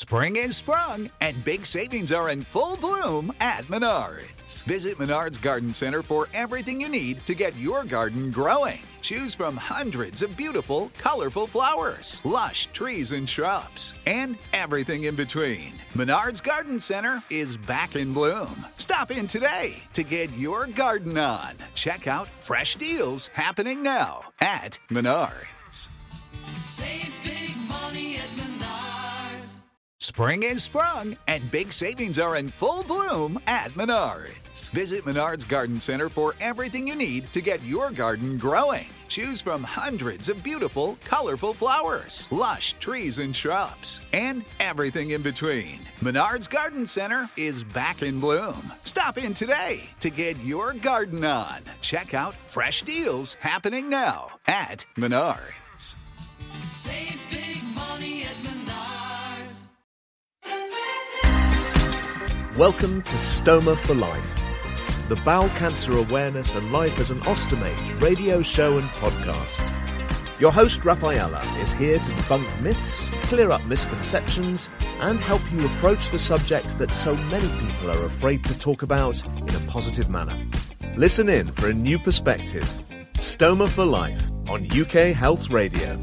Spring is sprung, and big savings are in full bloom at Menards. Visit Menards Garden Center for everything you need to get your garden growing. Choose from hundreds of beautiful, colorful flowers, lush trees and shrubs, and everything in between. Menards Garden Center is back in bloom. Stop in today to get your garden on. Check out fresh deals happening now at Menards. Save big money at Menards. Spring is sprung, and big savings are in full bloom at Menards. Visit Menards Garden Center for everything you need to get your garden growing. Choose from hundreds of beautiful, colorful flowers, lush trees and shrubs, and everything in between. Menards Garden Center is back in bloom. Stop in today to get your garden on. Check out fresh deals happening now at Menards. Save big money at Menards. Welcome to Stoma for Life, the bowel cancer awareness and life as an ostomate radio show and podcast. Your host, Rafaela, is here to debunk myths, clear up misconceptions, and help you approach the subject that so many people are afraid to talk about in a positive manner. Listen in for a new perspective. Stoma for Life on UK Health Radio.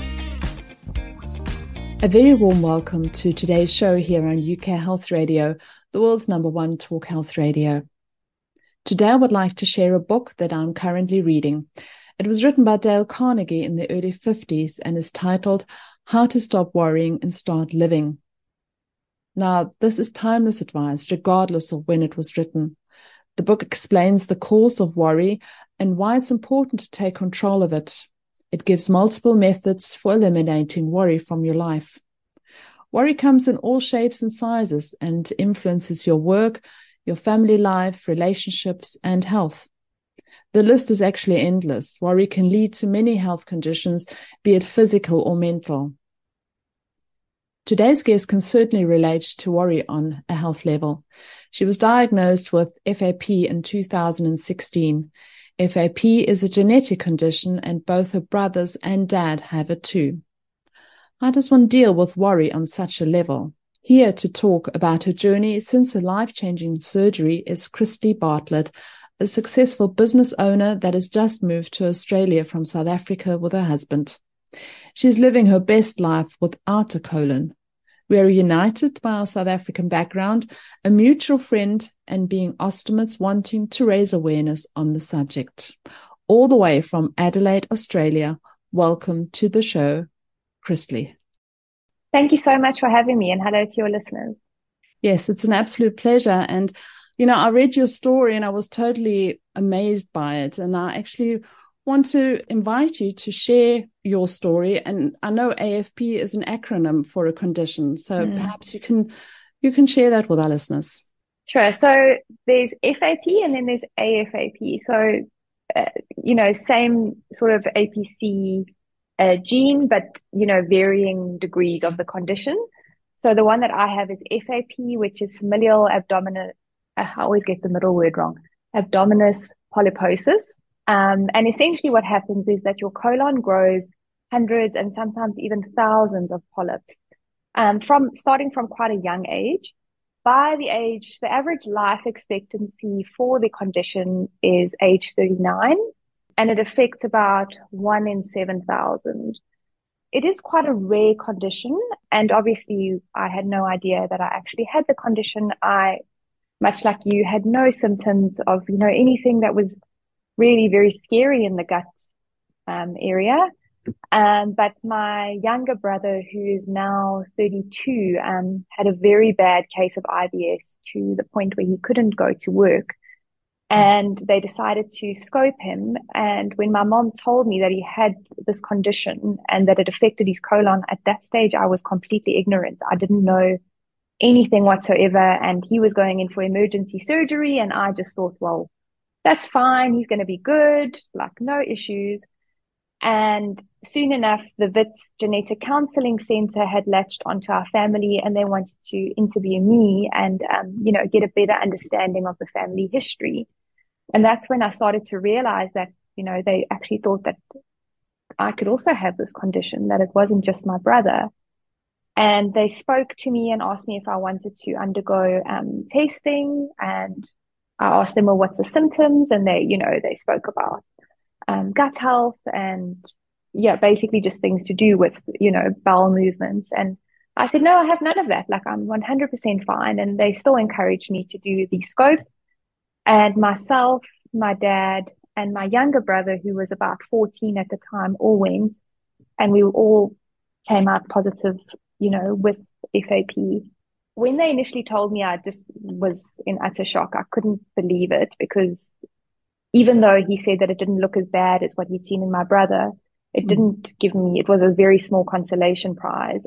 A very warm welcome to today's show here on UK Health Radio, the world's #1 talk health radio. Today I would like to share a book that I'm currently reading. It was written by Dale Carnegie in the early 50s and is titled How to Stop Worrying and Start Living. Now, this is timeless advice regardless of when it was written. The book explains the cause of worry and why it's important to take control of it. It gives multiple methods for eliminating worry from your life. Worry comes in all shapes and sizes and influences your work, your family life, relationships, and health. The list is actually endless. Worry can lead to many health conditions, be it physical or mental. Today's guest can certainly relate to worry on a health level. She was diagnosed with FAP in 2016. FAP is a genetic condition, and both her brothers and dad have it too. How does one deal with worry on such a level? Here to talk about her journey since her life-changing surgery is Christy Bartlett, a successful business owner that has just moved to Australia from South Africa with her husband. She's living her best life without a colon. We are united by our South African background, a mutual friend, and being ostomates wanting to raise awareness on the subject. All the way from Adelaide, Australia, welcome to the show, Christy. Thank you so much for having me, and hello to your listeners. Yes, it's an absolute pleasure. And, I read your story and I was totally amazed by it. And I actually want to invite you to share your story. And I know AFP is an acronym for a condition. So perhaps you can share that with our listeners. Sure. So there's FAP and then there's AFAP. So, same sort of APC gene, but, varying degrees of the condition. So the one that I have is FAP, which is familial abdominal, I always get the middle word wrong, abdominis polyposis. And essentially what happens is that your colon grows hundreds and sometimes even thousands of polyps, starting from quite a young age. By the average life expectancy for the condition is age 39. And it affects about 1 in 7,000. It is quite a rare condition. And obviously, I had no idea that I actually had the condition. I, much like you, had no symptoms of, anything that was really very scary in the gut area. But my younger brother, who is now 32, had a very bad case of IBS to the point where he couldn't go to work. And they decided to scope him. And when my mom told me that he had this condition and that it affected his colon, at that stage, I was completely ignorant. I didn't know anything whatsoever. And he was going in for emergency surgery. And I just thought, well, that's fine. He's going to be good, like no issues. And soon enough, the Wits Genetic Counseling Center had latched onto our family, and they wanted to interview me and, get a better understanding of the family history. And that's when I started to realize that, they actually thought that I could also have this condition, that it wasn't just my brother. And they spoke to me and asked me if I wanted to undergo testing. And I asked them, well, what's the symptoms? And they spoke about gut health and yeah, basically just things to do with, bowel movements. And I said, no, I have none of that. Like I'm 100% fine. And they still encouraged me to do the scope. And myself, my dad, and my younger brother, who was about 14 at the time, all went, and we all came out positive, with FAP. When they initially told me, I just was in utter shock. I couldn't believe it because even though he said that it didn't look as bad as what he'd seen in my brother, it didn't give me, it was a very small consolation prize.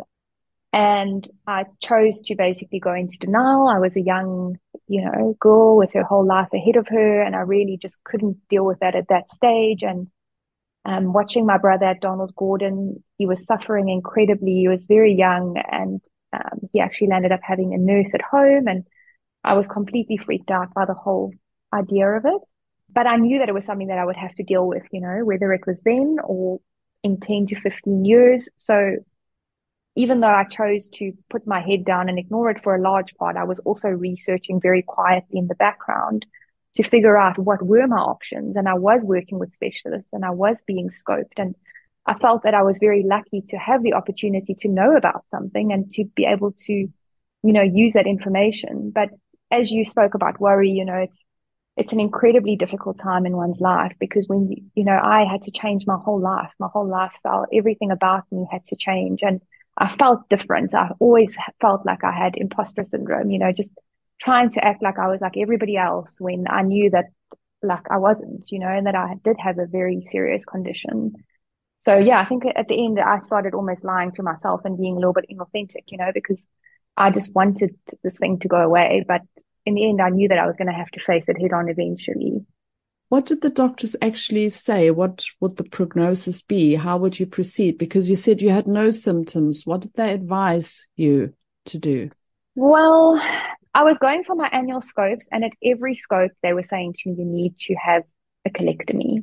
And I chose to basically go into denial. I was a young, girl with her whole life ahead of her, and I really just couldn't deal with that at that stage. And watching my brother at Donald Gordon, he was suffering incredibly. He was very young, and he actually ended up having a nurse at home, and I was completely freaked out by the whole idea of it. But I knew that it was something that I would have to deal with, whether it was then or in 10 to 15 years. So even though I chose to put my head down and ignore it for a large part, I was also researching very quietly in the background to figure out what were my options. And I was working with specialists and I was being scoped. And I felt that I was very lucky to have the opportunity to know about something and to be able to, use that information. But as you spoke about worry, it's an incredibly difficult time in one's life because when, I had to change my whole life, my whole lifestyle, everything about me had to change. And I felt different. I always felt like I had imposter syndrome, just trying to act like I was like everybody else when I knew that like I wasn't, and that I did have a very serious condition. So yeah, I think at the end I started almost lying to myself and being a little bit inauthentic, because I just wanted this thing to go away. But in the end, I knew that I was going to have to face it head on eventually. What did the doctors actually say? What would the prognosis be? How would you proceed? Because you said you had no symptoms. What did they advise you to do? Well, I was going for my annual scopes, and at every scope, they were saying to me, you need to have a colectomy.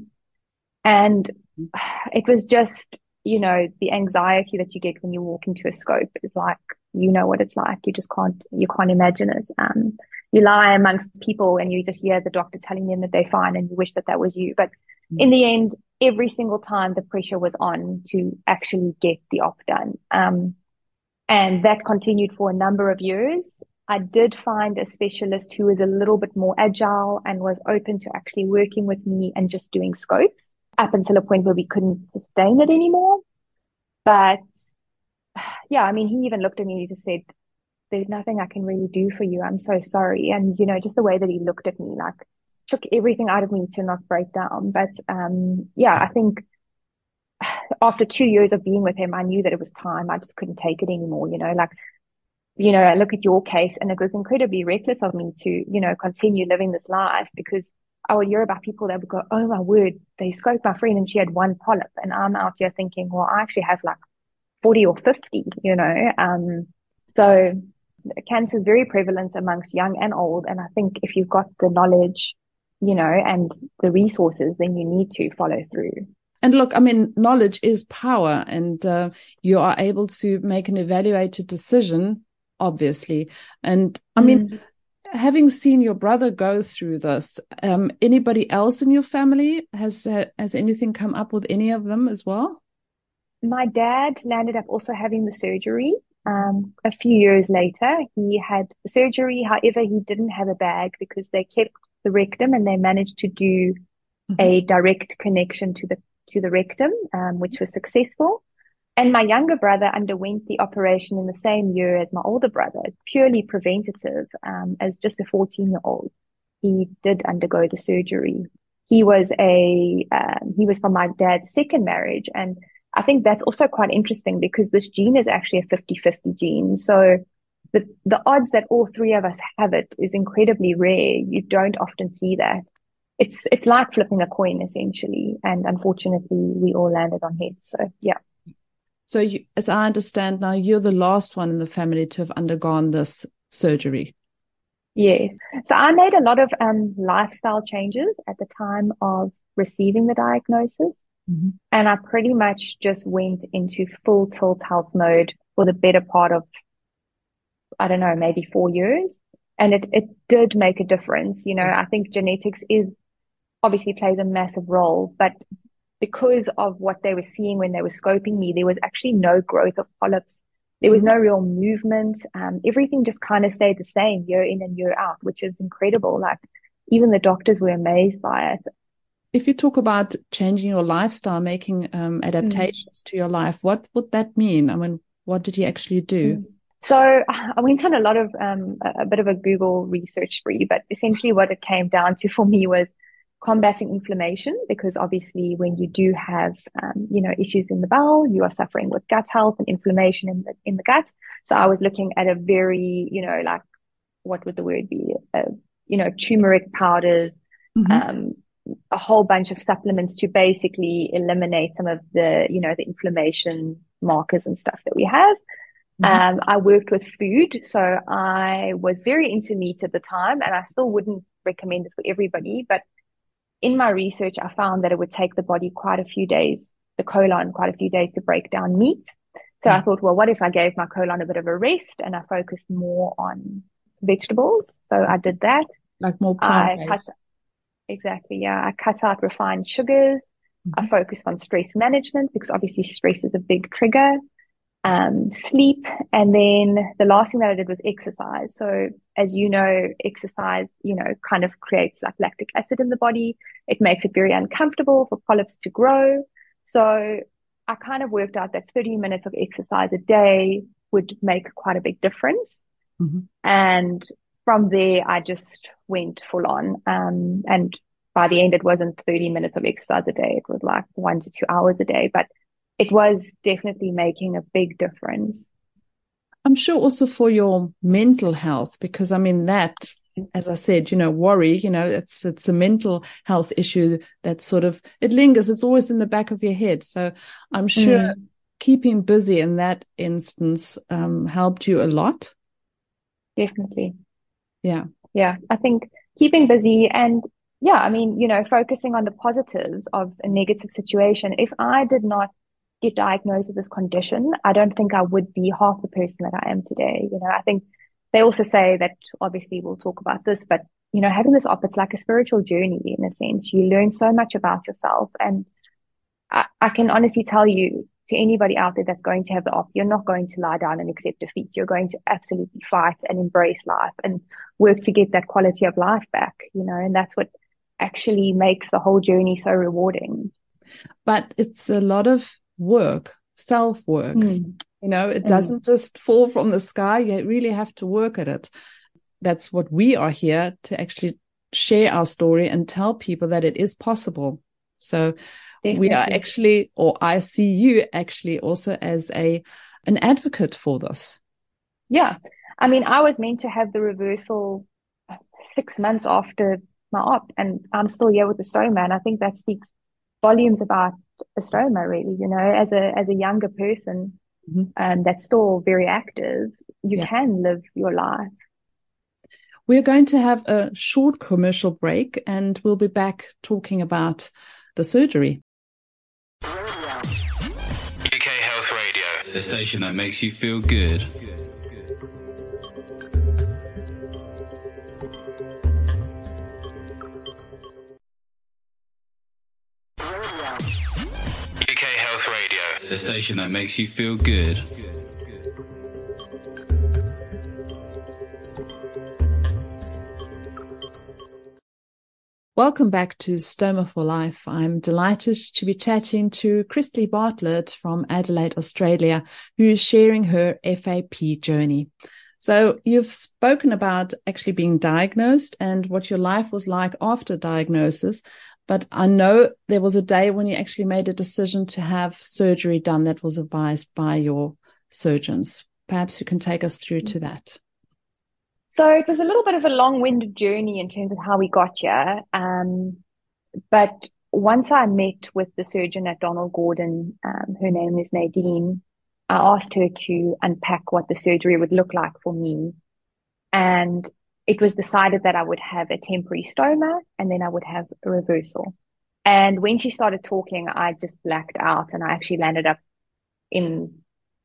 And it was just, the anxiety that you get when you walk into a scope is like, what it's like. You can't imagine it. You lie amongst people and you just hear the doctor telling them that they're fine and you wish that was you. But in the end, every single time the pressure was on to actually get the op done. And that continued for a number of years. I did find a specialist who was a little bit more agile and was open to actually working with me and just doing scopes up until a point where we couldn't sustain it anymore. But yeah, I mean, he even looked at me and he just said, there's nothing I can really do for you. I'm so sorry. And, just the way that he looked at me, like took everything out of me to not break down. But yeah, I think after 2 years of being with him, I knew that it was time. I just couldn't take it anymore, I look at your case and it was incredibly reckless of me to, continue living this life because I would hear about people that would go, oh my word, they scoped my friend and she had 1 polyp. And I'm out here thinking, well, I actually have like 40 or 50, So cancer is very prevalent amongst young and old. And I think if you've got the knowledge, and the resources, then you need to follow through. And look, I mean, knowledge is power, and you are able to make an evaluated decision, obviously. And I mean, having seen your brother go through this, anybody else in your family, has anything come up with any of them as well? My dad landed up also having the surgery. A few years later, he had the surgery. However, he didn't have a bag because they kept the rectum and they managed to do a direct connection to the rectum, which was successful. And my younger brother underwent the operation in the same year as my older brother, purely preventative, as just a 14-year-old. He did undergo the surgery. He was from my dad's second marriage. And I think that's also quite interesting because this gene is actually a 50-50 gene. So the odds that all 3 of us have it is incredibly rare. You don't often see that. It's like flipping a coin essentially. And unfortunately, we all landed on heads. So yeah. So as I understand now, you're the last one in the family to have undergone this surgery. Yes. So I made a lot of lifestyle changes at the time of receiving the diagnosis. And I pretty much just went into full tilt health mode for the better part of, I don't know, maybe 4 years. And it did make a difference. You know, I think genetics obviously plays a massive role, but because of what they were seeing when they were scoping me, there was actually no growth of polyps. There was no real movement. Everything just kind of stayed the same year in and year out, which is incredible. Like, even the doctors were amazed by it. If you talk about changing your lifestyle, making adaptations to your life, what would that mean? I mean, what did you actually do? So I went on a bit of a Google research spree, but essentially what it came down to for me was combating inflammation, because obviously when you do have, issues in the bowel, you are suffering with gut health and inflammation in the gut. So I was looking at a very, like, what would the word be? Turmeric powders, a whole bunch of supplements to basically eliminate some of the, the inflammation markers and stuff that we have. I worked with food, so I was very into meat at the time, and I still wouldn't recommend this for everybody, but in my research, I found that it would take the body quite a few days to break down meat. So I thought, well, what if I gave my colon a bit of a rest and I focused more on vegetables? So I did that. Like more plant-based. Exactly, yeah. I cut out refined sugars. I focused on stress management, because obviously stress is a big trigger. Sleep, and then the last thing that I did was exercise. So as you know, exercise, kind of creates like lactic acid in the body. It makes it very uncomfortable for polyps to grow. So I kind of worked out that 30 minutes of exercise a day would make quite a big difference. And from there, I just went full on. And by the end, it wasn't 30 minutes of exercise a day. It was like 1 to 2 hours a day. But it was definitely making a big difference. I'm sure also for your mental health, because I mean that, as I said, worry, it's a mental health issue that sort of, it lingers. It's always in the back of your head. So I'm sure keeping busy in that instance helped you a lot. Definitely. Yeah. Yeah. I think keeping busy and focusing on the positives of a negative situation. If I did not get diagnosed with this condition, I don't think I would be half the person that I am today. I think they also say that, obviously we'll talk about this, but having this op, it's like a spiritual journey in a sense. You learn so much about yourself, and I can honestly tell you, to anybody out there that's going to have the op, you're not going to lie down and accept defeat. You're going to absolutely fight and embrace life and work to get that quality of life back, and that's what actually makes the whole journey so rewarding. But it's a lot of work, self-work. It doesn't just fall from the sky. You really have to work at it. That's what we are here to actually share our story and tell people that it is possible. So we are actually, or I see you actually also as an advocate for this. Yeah. I mean, I was meant to have the reversal 6 months after my op, and I'm still here with the stoma. And I think that speaks volumes about a stoma, really. As a younger person, that's still very active, you can live your life. We're going to have a short commercial break, and we'll be back talking about the surgery. UK Health Radio, the station that makes you feel good. UK Health Radio, the station that makes you feel good. Welcome back to Stoma for Life. I'm delighted to be chatting to Christy Bartlett from Adelaide, Australia, who is sharing her FAP journey. So you've spoken about actually being diagnosed and what your life was like after diagnosis, but I know there was a day when you actually made a decision to have surgery done that was advised by your surgeons. Perhaps you can take us through to that. So it was a little bit of a long-winded journey in terms of how we got here. But once I met with the surgeon at Donald Gordon, her name is Nadine, I asked her to unpack what the surgery would look like for me. And it was decided that I would have a temporary stoma and then I would have a reversal. And when she started talking, I just blacked out and I actually landed up in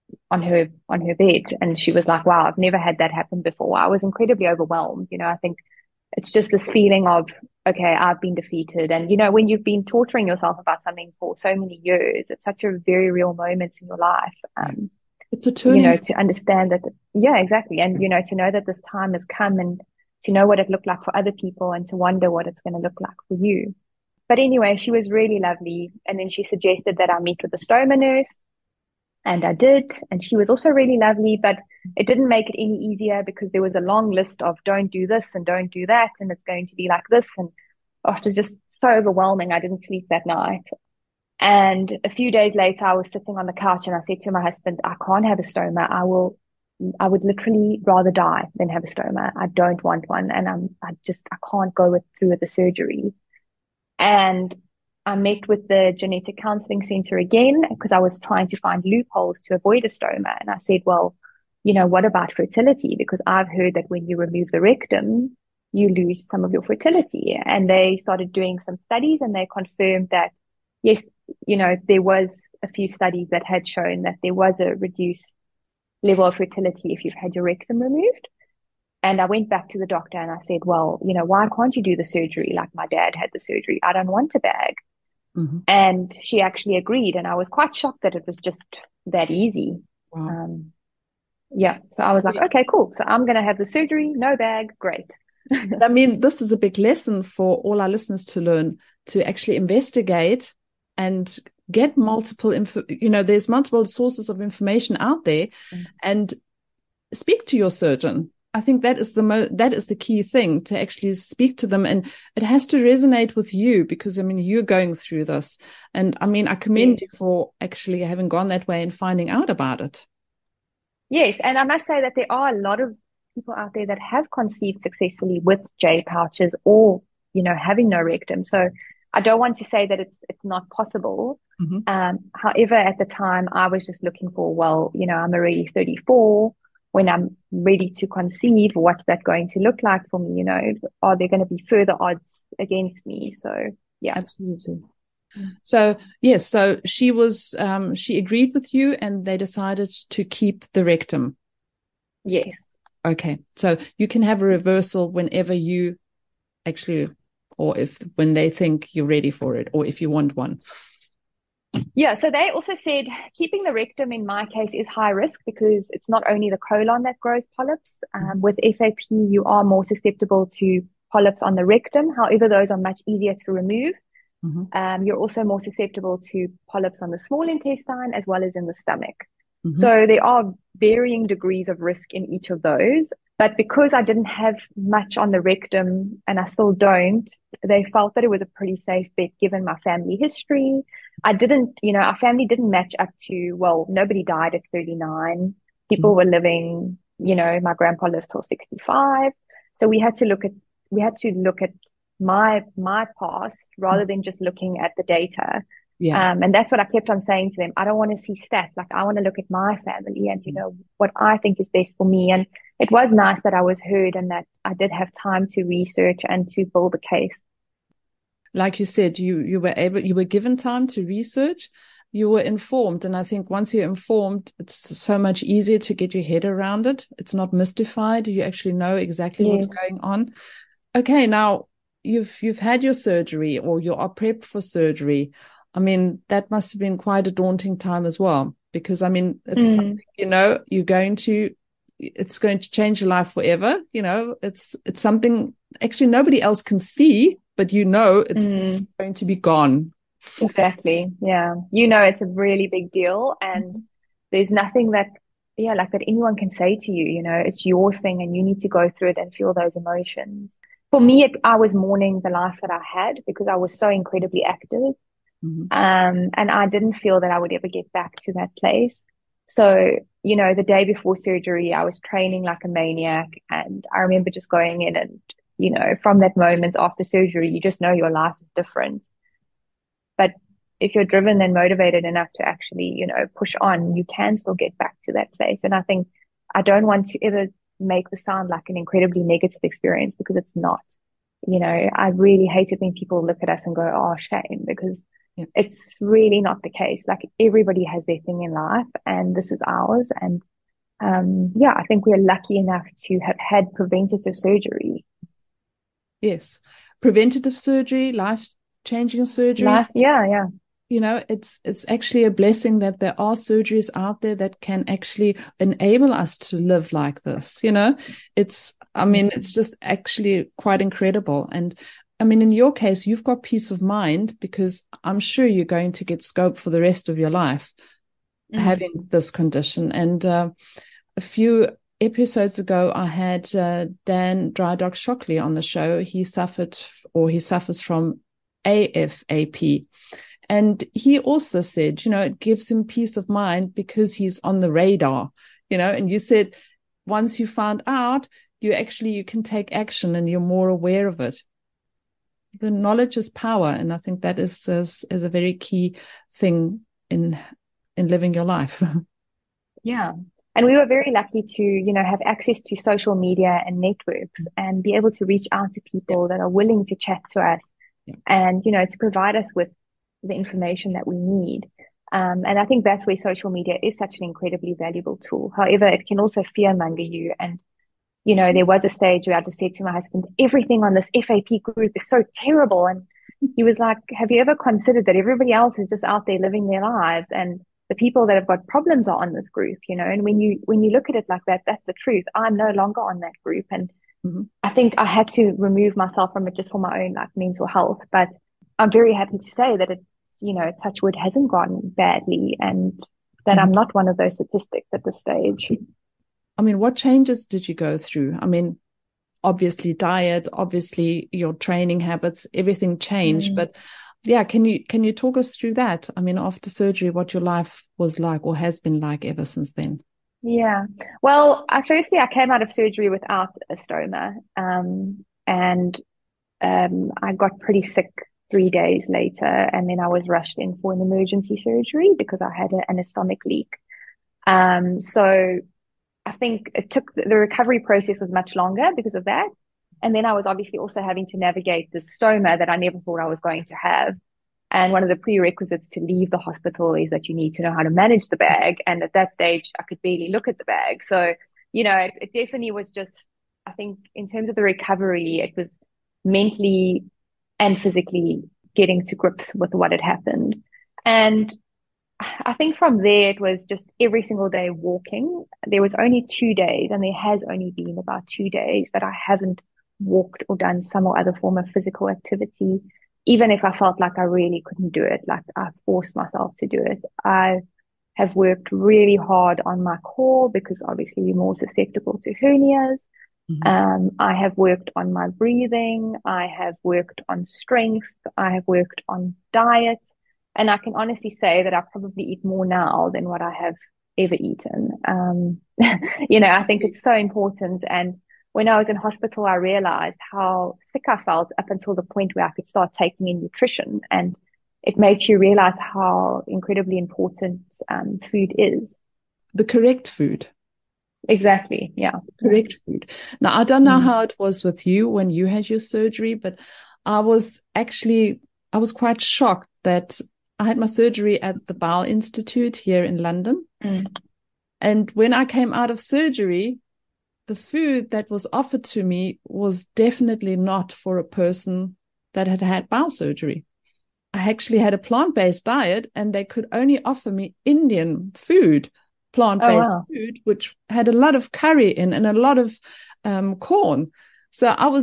on her bed. And she was like, wow, I've never had that happen before. I was incredibly overwhelmed. I think it's just this feeling of, okay, I've been defeated. And, when you've been torturing yourself about something for so many years, it's such a very real moment in your life. It's a turning. To understand that, yeah, exactly. And, to know that this time has come and to know what it looked like for other people and to wonder what it's going to look like for you. But anyway, she was really lovely. And then she suggested that I meet with a stoma nurse. And I did. And she was also really lovely, but it didn't make it any easier because there was a long list of don't do this and don't do that. And it's going to be like this. And it was just so overwhelming. I didn't sleep that night. And a few days later, I was sitting on the couch and I said to my husband, I can't have a stoma. I would literally rather die than have a stoma. I don't want one. And I can't go through with the surgery. And I met with the genetic counseling center again because I was trying to find loopholes to avoid a stoma. And I said, well, what about fertility? Because I've heard that when you remove the rectum, you lose some of your fertility. And they started doing some studies and they confirmed that, yes, there was a few studies that had shown that there was a reduced level of fertility if you've had your rectum removed. And I went back to the doctor and I said, well, why can't you do the surgery like my dad had the surgery? I don't want a bag. Mm-hmm. And she actually agreed. And I was quite shocked that it was just that easy. Wow. So I was like, okay, cool. So I'm going to have the surgery, no bag. Great. I mean, this is a big lesson for all our listeners to learn, to actually investigate and get multiple there's multiple sources of information out there, and speak to your surgeon. I think that is the key thing, to actually speak to them, and it has to resonate with you because you're going through this, and I commend you for actually having gone that way and finding out about it. Yes, and I must say that there are a lot of people out there that have conceived successfully with J pouches or having no rectum. So I don't want to say that it's not possible. Mm-hmm. However, at the time I was just looking for, well, I'm already 34. When I'm ready to conceive, what's that going to look like for me? Are there going to be further odds against me? So, yeah. Absolutely. So, yes, so she agreed with you and they decided to keep the rectum. Yes. Okay. So you can have a reversal whenever you actually, or when they think you're ready for it, or if you want one. Yeah, so they also said keeping the rectum in my case is high risk because it's not only the colon that grows polyps. With FAP, you are more susceptible to polyps on the rectum. However, those are much easier to remove. Mm-hmm. You're also more susceptible to polyps on the small intestine as well as in the stomach. Mm-hmm. So there are varying degrees of risk in each of those. But because I didn't have much on the rectum, and I still don't, they felt that it was a pretty safe bet given my family history. Our family didn't match up to, well, nobody died at 39. People were living, my grandpa lived till 65. So we had to look at my past rather than just looking at the data. Yeah. And that's what I kept on saying to them. I don't want to see stats. Like, I want to look at my family and, what I think is best for me. And it was nice that I was heard and that I did have time to research and to build a case. Like you said, you were given time to research, you were informed. And I think once you're informed, it's so much easier to get your head around it. It's not mystified. You actually know exactly what's going on. Okay. Now you've had your surgery, or you are prepped for surgery. That must have been quite a daunting time as well, because it's something, it's going to change your life forever. It's something actually nobody else can see, but it's going to be gone. Exactly. Yeah. It's a really big deal, and there's nothing that anyone can say to you, it's your thing and you need to go through it and feel those emotions. For me, I was mourning the life that I had because I was so incredibly active. Mm-hmm. And I didn't feel that I would ever get back to that place. So, the day before surgery, I was training like a maniac, and I remember just going in and, from that moment after surgery, you just know your life is different. But if you're driven and motivated enough to actually, push on, you can still get back to that place. And I think I don't want to ever make this sound like an incredibly negative experience, because it's not. I really hate it when people look at us and go, oh, shame, because Yeah. it's really not the case. Like, everybody has their thing in life, and this is ours. And I think we're lucky enough to have had preventative surgery. Yes. Preventative surgery, life-changing surgery. Yeah. It's actually a blessing that there are surgeries out there that can actually enable us to live like this. It's just actually quite incredible. And I mean, in your case, you've got peace of mind because I'm sure you're going to get scope for the rest of your life having this condition. And a few episodes ago, I had Dan Drydock Shockley on the show. He suffers from AFAP. And he also said, it gives him peace of mind because he's on the radar, and you said once you found out, you can take action and you're more aware of it. The knowledge is power. And I think that is a very key thing in living your life. Yeah. And we were very lucky to, have access to social media and networks and be able to reach out to people that are willing to chat to us and, to provide us with the information that we need. And I think that's where social media is such an incredibly valuable tool. However, it can also fearmonger you. And, there was a stage where I just said to my husband, everything on this FAP group is so terrible. And he was like, have you ever considered that everybody else is just out there living their lives, and the people that have got problems are on this group, and when you look at it like that, that's the truth. I'm no longer on that group. And I think I had to remove myself from it just for my own mental health. But I'm very happy to say that it's, touch wood, hasn't gone badly, and that I'm not one of those statistics at this stage. I mean, what changes did you go through? I mean, obviously diet, obviously your training habits, everything changed. But yeah, can you talk us through that? I mean, after surgery, what your life was like or has been like ever since then? Yeah. Well, firstly, I came out of surgery without a stoma. And I got pretty sick 3 days later, and then I was rushed in for an emergency surgery because I had an stomach leak. So I think the recovery process was much longer because of that. And then I was obviously also having to navigate this stoma that I never thought I was going to have. And one of the prerequisites to leave the hospital is that you need to know how to manage the bag. And at that stage, I could barely look at the bag. So, it definitely was just, I think in terms of the recovery, it was mentally and physically getting to grips with what had happened. And I think from there, it was just every single day walking. There was only 2 days, and there has only been about 2 days that I haven't walked or done some or other form of physical activity, even if I felt like I really couldn't do it. Like, I forced myself to do it. I have worked really hard on my core because obviously you're more susceptible to hernias. I have worked on my breathing. I have worked on strength. I have worked on diet. And I can honestly say that I probably eat more now than what I have ever eaten. I think it's so important. And when I was in hospital, I realized how sick I felt up until the point where I could start taking in nutrition. And it makes you realize how incredibly important food is. The correct food. Exactly. Yeah. Correct food. Now, I don't know how it was with you when you had your surgery, but I was quite shocked that I had my surgery at the Bowel Institute here in London. And when I came out of surgery, the food that was offered to me was definitely not for a person that had had bowel surgery. I actually had a plant-based diet, and they could only offer me Indian food, plant-based food, which had a lot of curry in and a lot of corn. So I was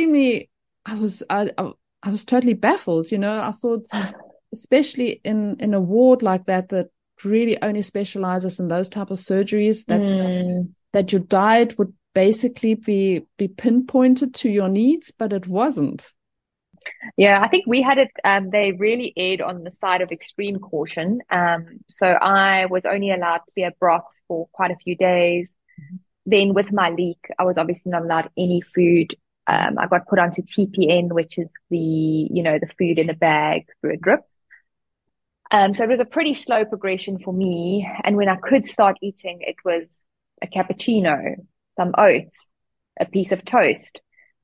I was totally baffled. I thought, especially in a ward like that really only specializes in those type of surgeries, that your diet would basically be pinpointed to your needs, but it wasn't. Yeah, I think we had it, they really erred on the side of extreme caution. So I was only allowed clear broth for quite a few days. Then with my leak, I was obviously not allowed any food. I got put onto TPN, which is the food in a bag through a drip. So it was a pretty slow progression for me. And when I could start eating, it was a cappuccino, some oats, a piece of toast.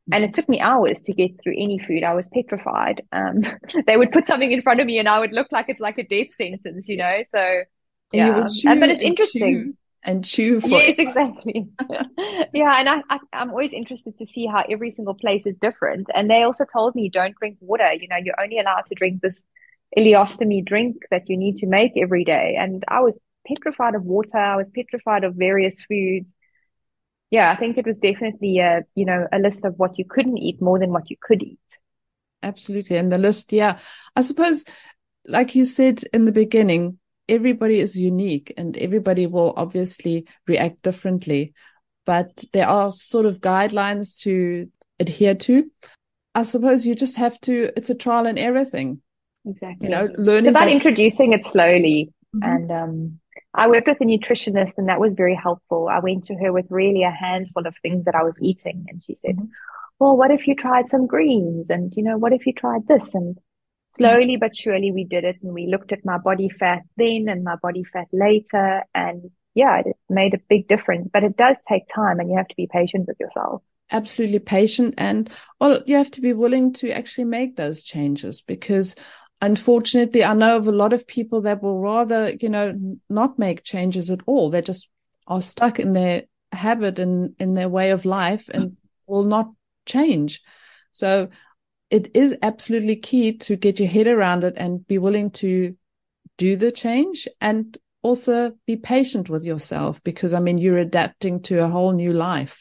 And it took me hours to get through any food. I was petrified. They would put something in front of me and I would look like it's like a death sentence, you know? So, And you yeah. will chew But it's and interesting. chew and chew for Yes, exactly. Yeah, and I'm always interested to see how every single place is different. And they also told me, don't drink water. You know, you're only allowed to drink this ileostomy drink that you need to make every day. And I was petrified of water. I was petrified of various foods. Yeah, I think it was definitely a list of what you couldn't eat more than what you could eat. Absolutely. And the list, yeah, I suppose, like you said in the beginning, everybody is unique and everybody will obviously react differently, but there are sort of guidelines to adhere to. I suppose you just have to, it's a trial and error thing. Exactly. You know, It's learning about by introducing it slowly. Mhm. And I worked with a nutritionist, and that was very helpful. I went to her with really a handful of things that I was eating, and she said, Mhm. well, what if you tried some greens? And, what if you tried this? And slowly but surely we did it. And we looked at my body fat then and my body fat later. And yeah, it made a big difference. But it does take time, and you have to be patient with yourself. Absolutely patient, and well, you have to be willing to actually make those changes, because unfortunately, I know of a lot of people that will rather, not make changes at all. They just are stuck in their habit and in their way of life and will not change. So it is absolutely key to get your head around it and be willing to do the change, and also be patient with yourself, because you're adapting to a whole new life,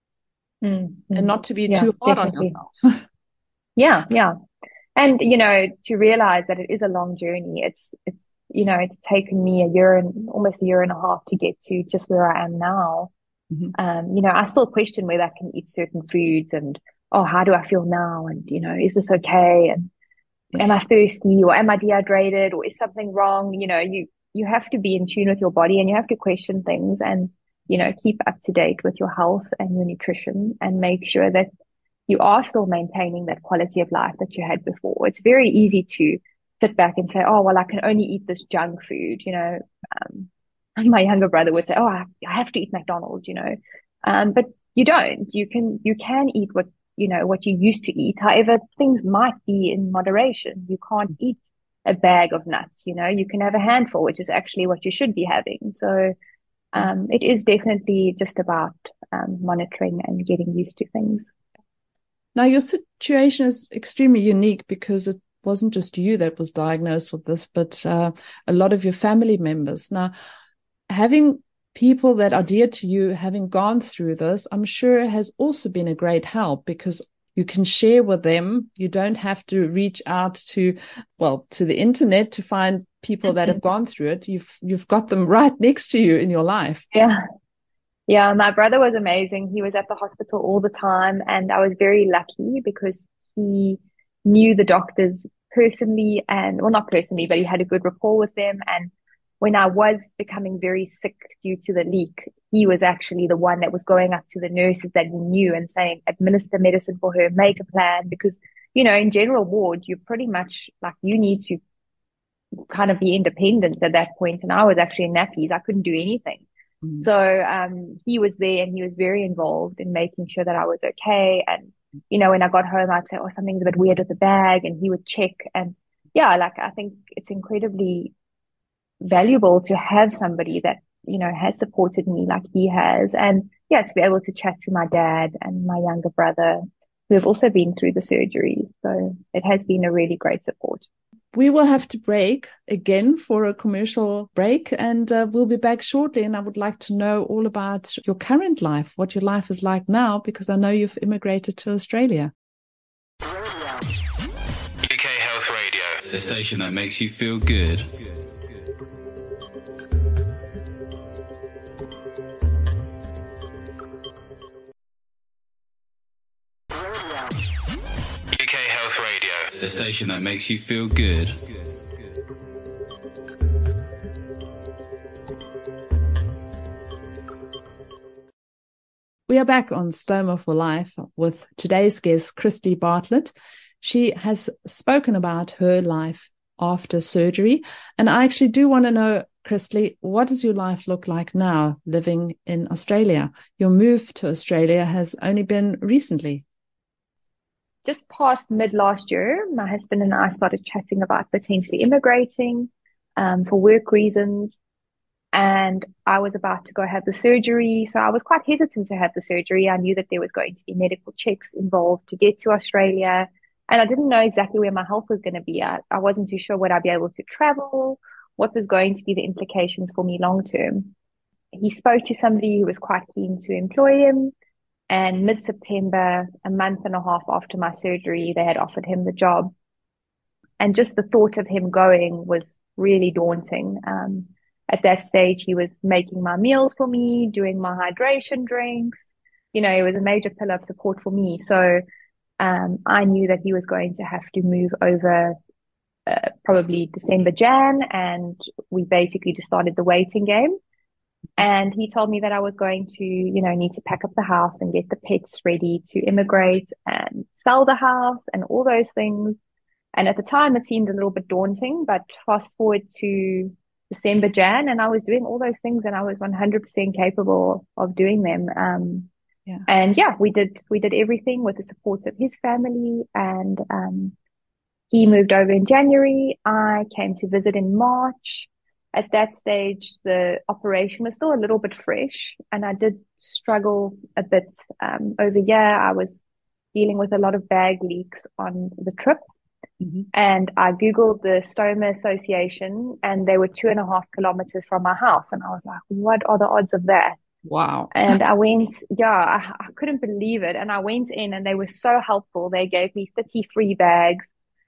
and not to be Yeah, too hard definitely. on yourself. Yeah. And, to realize that it is a long journey. It's taken me almost a year and a half to get to just where I am now. Mhm. I still question whether I can eat certain foods and, oh, how do I feel now? And, is this okay? And Yeah. am I thirsty, or am I dehydrated, or is something wrong? You have to be in tune with your body, and you have to question things, and, keep up to date with your health and your nutrition, and make sure that you are still maintaining that quality of life that you had before. It's very easy to sit back and say, oh, well, I can only eat this junk food. My younger brother would say, oh, I have to eat McDonald's, but you don't. You can eat what you used to eat. However, things might be in moderation. You can't eat a bag of nuts. You can have a handful, which is actually what you should be having. So it is definitely just about monitoring and getting used to things. Now, your situation is extremely unique, because it wasn't just you that was diagnosed with this, but a lot of your family members. Now, having people that are dear to you having gone through this, I'm sure has also been a great help, because you can share with them. You don't have to reach out to the internet to find people that have gone through it. You've got them right next to you in your life. Yeah, my brother was amazing. He was at the hospital all the time, and I was very lucky because he knew the doctors personally, and well, not personally, but he had a good rapport with them. And when I was becoming very sick due to the leak, he was actually the one that was going up to the nurses that he knew and saying, administer medicine for her, make a plan. Because, in general ward, you're pretty much like, you need to kind of be independent at that point. And I was actually in nappies. I couldn't do anything. So he was there, and he was very involved in making sure that I was okay. And, when I got home, I'd say, oh, something's a bit weird with the bag, and he would check. And yeah, like, I think it's incredibly valuable to have somebody that, has supported me like he has. And yeah, to be able to chat to my dad and my younger brother, who have also been through the surgeries. So it has been a really great support. We will have to break again for a commercial break, and we'll be back shortly. And I would like to know all about your current life, what your life is like now, because I know you've immigrated to Australia. UK Health Radio, the station that makes you feel good. UK Health Radio, the station that makes you feel good. We are back on Stoma for Life with today's guest, Christy Bartlett. She has spoken about her life after surgery. And I actually do want to know, Christy, what does your life look like now living in Australia? Your move to Australia has only been recently. just past mid last year, my husband and I started chatting about potentially immigrating for work reasons. And I was about to go have the surgery. So I was quite hesitant to have the surgery. I knew that there was going to be medical checks involved to get to Australia. And I didn't know exactly where my health was going to be at. I wasn't too sure would I be able to travel, what was going to be the implications for me long term. He spoke to somebody who was quite keen to employ him. And mid-September, a month and a half after my surgery, they had offered him the job. And just the thought of him going was really daunting. At that stage, he was making my meals for me, doing my hydration drinks. You know, it was a major pillar of support for me. So I knew that he was going to have to move over probably December, Jan, and we basically just started the waiting game. And he told me that I was going to, you know, need to pack up the house and get the pets ready to immigrate and sell the house and all those things. And at the time, it seemed a little bit daunting, but fast forward to December, Jan, and I was doing all those things and I was 100% capable of doing them. And yeah, we did everything with the support of his family, and he moved over in January. I came to visit in March. At that stage, the operation was still a little bit fresh, and I did struggle a bit over here. I was dealing with a lot of bag leaks on the trip. And I Googled the Stoma Association, and they were 2.5 kilometers from my house. And I was like, what are the odds of that? Wow. And I went, I couldn't believe it. And I went in and they were so helpful. They gave me 30 free bags,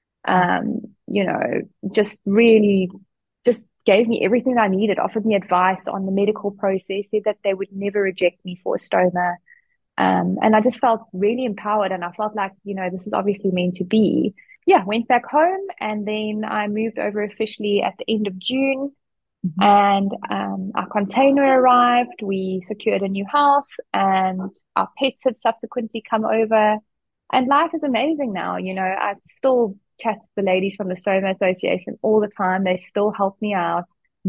you know, just really just gave me everything I needed, offered me advice on the medical process, said that they would never reject me for a stoma. And I just felt really empowered, and I felt like, you know, this is obviously meant to be. Yeah, went back home, and then I moved over officially at the end of June. And our container arrived. We secured a new house, and our pets have subsequently come over. And life is amazing now. You know, I still chat to the ladies from the Stoma Association all the time. They still help me out.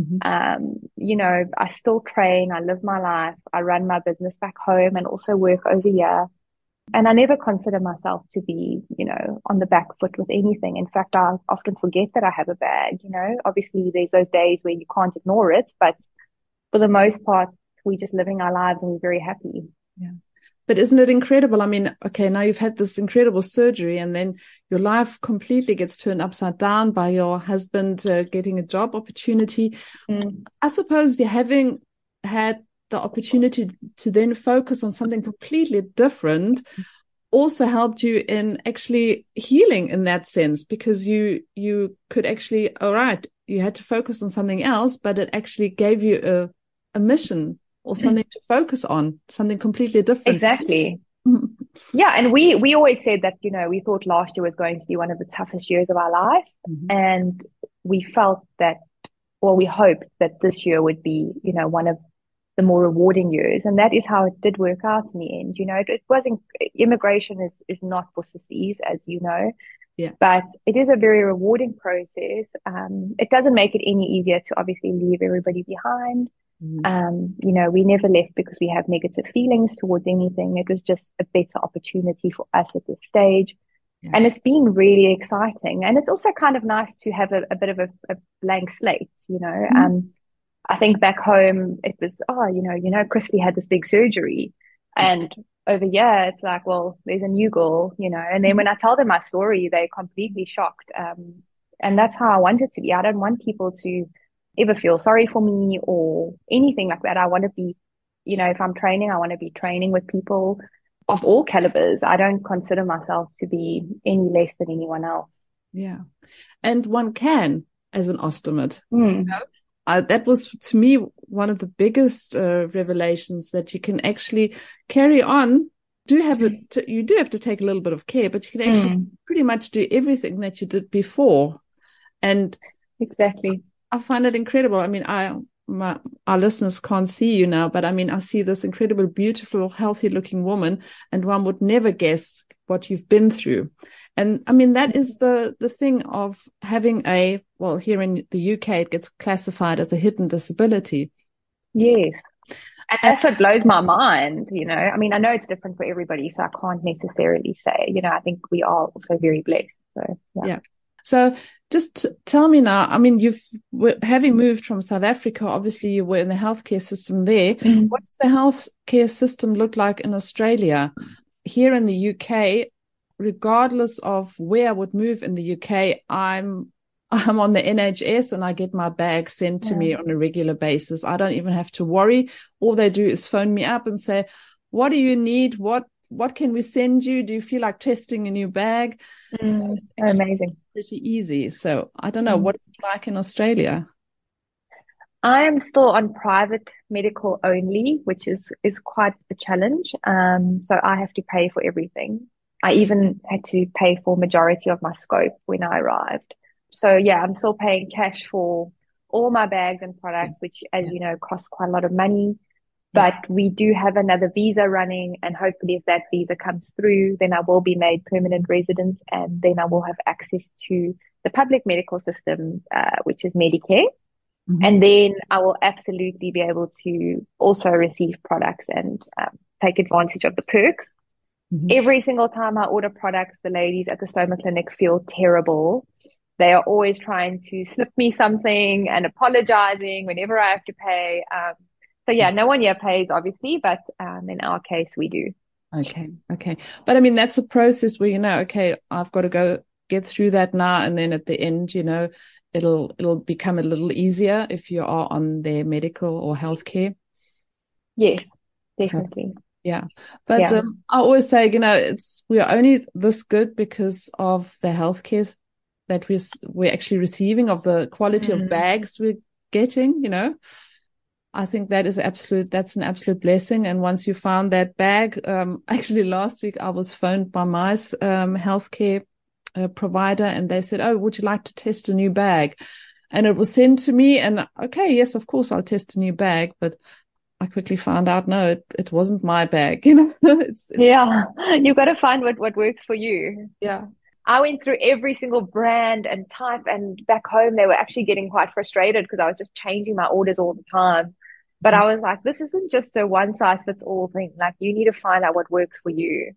You know, I still train. I live my life. I run my business back home and also work over here. And I never consider myself to be, you know, on the back foot with anything. In fact, I often forget that I have a bag, you know. Obviously, there's those days where you can't ignore it, but for the most part, we're just living our lives and we're very happy. Yeah. But isn't it incredible? I mean, okay, now you've had this incredible surgery, and then your life completely gets turned upside down by your husband getting a job opportunity. I suppose you having had the opportunity to then focus on something completely different also helped you in actually healing in that sense, because you could actually, all right, you had to focus on something else, but it actually gave you a mission or something to focus on, something completely different. Exactly. Yeah, and we always said that, you know, we thought last year was going to be one of the toughest years of our life, and we felt that, well, we hoped that this year would be, you know, one of the more rewarding years, and that is how it did work out in the end. You know, it wasn't, immigration is not for sissies, as you know, but it is a very rewarding process. It doesn't make it any easier to obviously leave everybody behind. You know, we never left because we have negative feelings towards anything. It was just a better opportunity for us at this stage. And it's been really exciting. And it's also kind of nice to have a bit of a blank slate, you know. I think back home, it was, you know, Christy had this big surgery. And over here, it's like, well, there's a new girl, you know. And then when I tell them my story, they're completely shocked. And that's how I want it to be. I don't want people to ever feel sorry for me or anything like that. I want to be, you know, if I'm training, I want to be training with people of all calibers. I don't consider myself to be any less than anyone else. Yeah. And one can, as an ostomate. You know? That was, to me, one of the biggest revelations, that you can actually carry on. You do have to take a little bit of care, but you can actually pretty much do everything that you did before. And exactly, I find it incredible. I mean, our listeners can't see you now, but I mean, I see this incredible, beautiful, healthy-looking woman, and one would never guess what you've been through. And I mean, that is the thing of having here in the UK, it gets classified as a hidden disability. Yes. And that's what blows my mind, you know. I mean, I know it's different for everybody, so I can't necessarily say, you know, I think we are also very blessed. So, Yeah. So just tell me now, I mean, having moved from South Africa, obviously you were in the healthcare system there. Mm. What does the healthcare system look like in Australia? Here in the UK, regardless of where I would move in the UK, I'm on the NHS and I get my bag sent to me on a regular basis. I don't even have to worry. All they do is phone me up and say, what do you need? What can we send you? Do you feel like testing a new bag? So it's Amazing. pretty easy. So I don't know, what is it like in Australia? I am still on private medical only, which is quite a challenge. So I have to pay for everything. I even had to pay for majority of my scope when I arrived. So yeah, I'm still paying cash for all my bags and products, which, as you know, costs quite a lot of money. But we do have another visa running, and hopefully if that visa comes through, then I will be made permanent resident, and then I will have access to the public medical system, which is Medicare. And then I will absolutely be able to also receive products and take advantage of the perks. Every single time I order products, the ladies at the Stoma Clinic feel terrible. They are always trying to slip me something and apologizing whenever I have to pay. So yeah, no one here pays, obviously, but in our case, we do. Okay. But I mean, that's a process where, you know, okay, I've got to go get through that now. And then at the end, you know, it'll become a little easier if you are on their medical or healthcare. Yes, definitely. So, yeah. But I always say, you know, we're only this good because of the healthcare that we're actually receiving, of the quality of bags we're getting, you know. I think that's an absolute blessing. And once you found that bag, actually last week I was phoned by my healthcare provider, and they said, oh, would you like to test a new bag? And it was sent to me, and okay, yes, of course I'll test a new bag. But I quickly found out, no, it wasn't my bag, you know. Yeah, you've got to find what works for you. Yeah. I went through every single brand and type, and back home they were actually getting quite frustrated because I was just changing my orders all the time. But I was like, this isn't just a one size fits all thing. Like, you need to find out what works for you.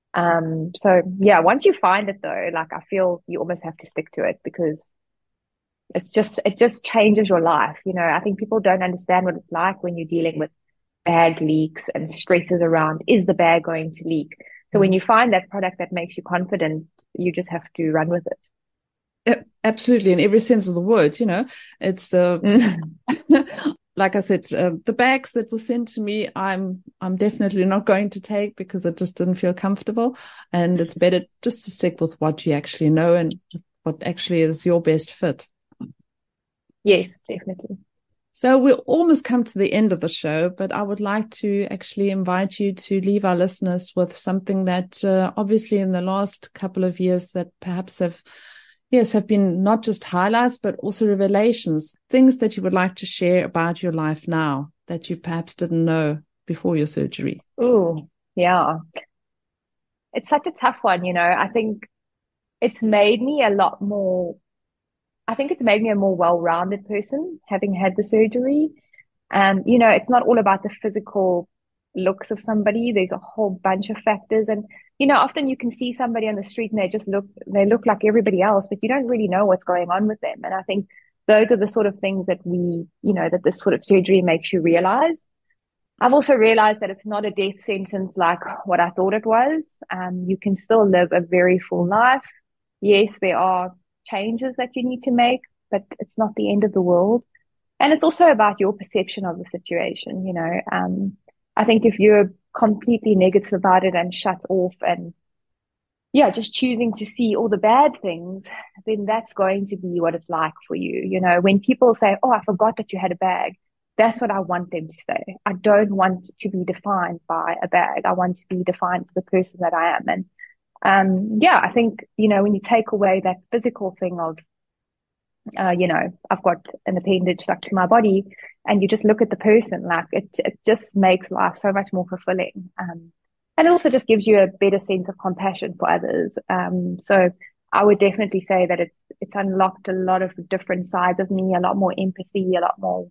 So yeah, once you find it though, like, I feel you almost have to stick to it, because it just changes your life. You know, I think people don't understand what it's like when you're dealing with bag leaks and stresses around, is the bag going to leak? So when you find that product that makes you confident, you just have to run with it. Absolutely, in every sense of the word, you know. It's like I said, the bags that were sent to me, I'm definitely not going to take, because it just didn't feel comfortable. And it's better just to stick with what you actually know and what actually is your best fit. Yes, definitely. So we'll almost come to the end of the show, but I would like to actually invite you to leave our listeners with something that obviously in the last couple of years that perhaps have been not just highlights, but also revelations, things that you would like to share about your life now that you perhaps didn't know before your surgery. Oh, yeah. It's such a tough one, you know. I think it's made me a more well-rounded person, having had the surgery. You know, it's not all about the physical looks of somebody. There's a whole bunch of factors. And, you know, often you can see somebody on the street and they look like everybody else, but you don't really know what's going on with them. And I think those are the sort of things that that this sort of surgery makes you realize. I've also realized that it's not a death sentence like what I thought it was. You can still live a very full life. Yes, there are changes that you need to make, but it's not the end of the world. And it's also about your perception of the situation, you know. I think if you're completely negative about it and shut off and just choosing to see all the bad things, then that's going to be what it's like for you. You know, when people say, oh, I forgot that you had a bag, that's what I want them to say. I don't want to be defined by a bag. I want to be defined for the person that I am. And I think, you know, when you take away that physical thing of, you know, I've got an appendage stuck to my body, and you just look at the person, like it just makes life so much more fulfilling. And it also just gives you a better sense of compassion for others. So I would definitely say that it's unlocked a lot of different sides of me, a lot more empathy, a lot more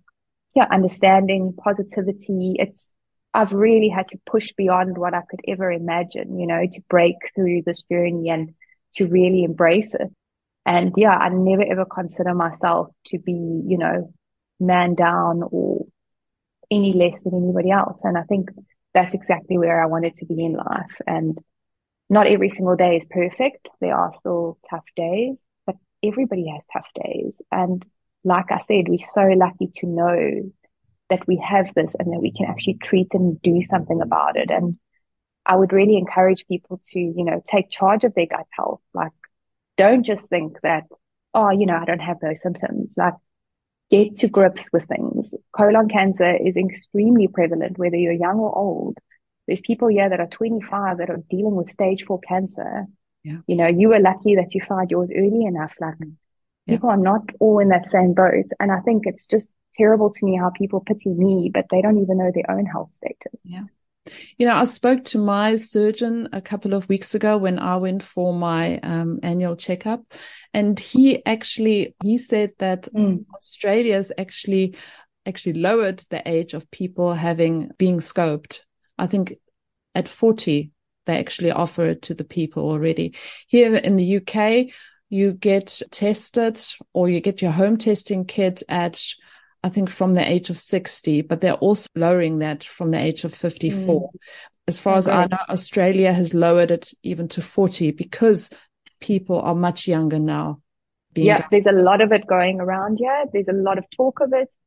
understanding, positivity. I've really had to push beyond what I could ever imagine, to break through this journey and to really embrace it. And I never ever consider myself to be, man down or any less than anybody else. And I think that's exactly where I wanted to be in life. And not every single day is perfect. There are still tough days, but everybody has tough days. And like I said, we're so lucky to know that we have this and that we can actually treat and do something about it. And I would really encourage people to, take charge of their gut health. Like, don't just think that, I don't have those symptoms. Like, get to grips with things. Colon cancer is extremely prevalent, whether you're young or old. There's people here that are 25 that are dealing with stage 4 cancer. Yeah. You were lucky that you found yours early enough. Like, people are not all in that same boat. And I think it's just terrible to me how people pity me, but they don't even know their own health status. Yeah. I spoke to my surgeon a couple of weeks ago when I went for my annual checkup, and he said that Australia's actually lowered the age of people being scoped. I think at 40, they actually offer it to the people already. Here in the UK, you get tested or you get your home testing kit at, I think, from the age of 60, but they're also lowering that from the age of 54. As far as I know, Australia has lowered it even to 40 because people are much younger now. There's a lot of it going around here. There's a lot of talk of it.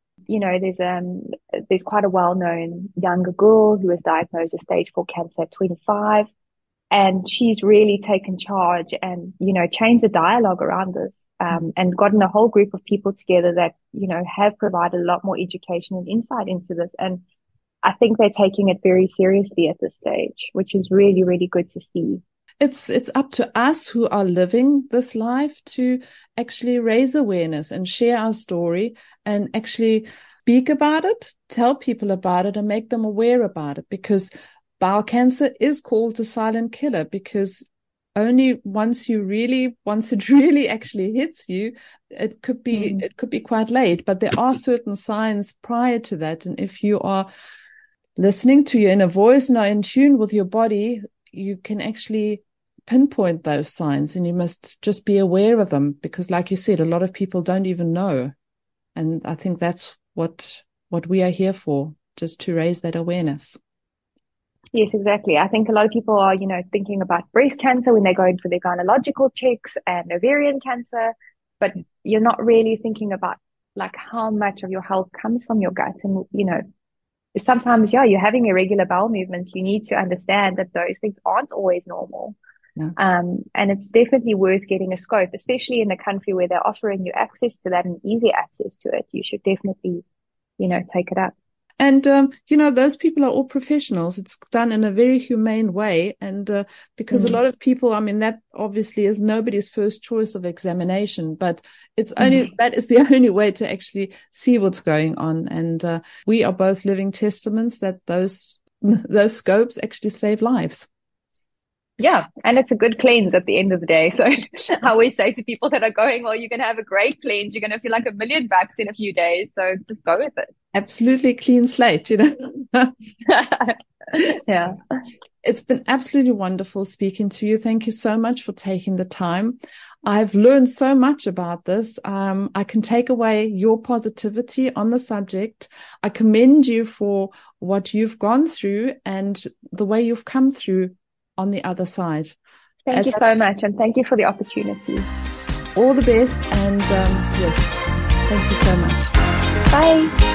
There's quite a well-known younger girl who was diagnosed with stage 4 cancer at 25. And she's really taken charge and, changed the dialogue around this. And gotten a whole group of people together that, have provided a lot more education and insight into this. And I think they're taking it very seriously at this stage, which is really, really good to see. It's up to us who are living this life to actually raise awareness and share our story and actually speak about it, tell people about it and make them aware about it, because bowel cancer is called the silent killer, because only once it really actually hits you, it could be quite late. But there are certain signs prior to that. And if you are listening to your inner voice and are in tune with your body, you can actually pinpoint those signs, and you must just be aware of them, because like you said, a lot of people don't even know. And I think that's what we are here for, just to raise that awareness. Yes, exactly. I think a lot of people are, thinking about breast cancer when they're going for their gynecological checks and ovarian cancer, but you're not really thinking about like how much of your health comes from your gut. And, sometimes, you're having irregular bowel movements. You need to understand that those things aren't always normal. Yeah. And it's definitely worth getting a scope, especially in a country where they're offering you access to that and easy access to it. You should definitely, take it up. And, those people are all professionals. It's done in a very humane way. And because a lot of people, that obviously is nobody's first choice of examination, but it's only that is the only way to actually see what's going on. And we are both living testaments that those scopes actually save lives. Yeah, and it's a good cleanse at the end of the day. So I always say to people that are going, well, you're going to have a great cleanse. You're going to feel like $1 million in a few days. So just go with it. Absolutely clean slate, Yeah. It's been absolutely wonderful speaking to you. Thank you so much for taking the time. I've learned so much about this. I can take away your positivity on the subject. I commend you for what you've gone through and the way you've come through on the other side. Thank you so much, and thank you for the opportunity. All the best, and yes, thank you so much. Bye.